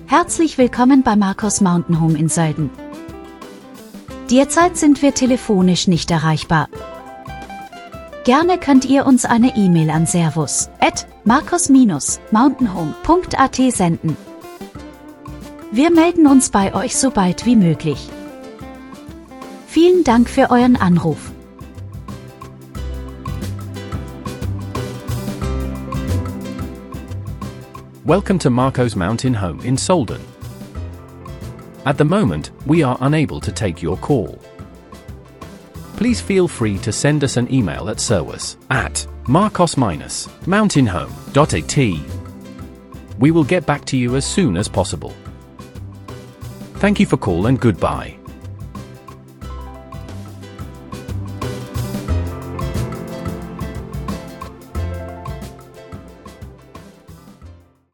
Herzlich willkommen bei Marcos Mountain Home in Sölden. Derzeit sind wir telefonisch nicht erreichbar. Gerne könnt ihr uns eine E-Mail an servus@marcos-mountainhome.at senden. Wir melden uns bei euch so bald wie möglich. Vielen Dank für euren Anruf. Welcome to Marcos Mountain Home in Sölden. At the moment, we are unable to take your call. Please feel free to send us an email at servus@marcos-mountainhome.at. We will get back to you as soon as possible. Thank you for call and goodbye.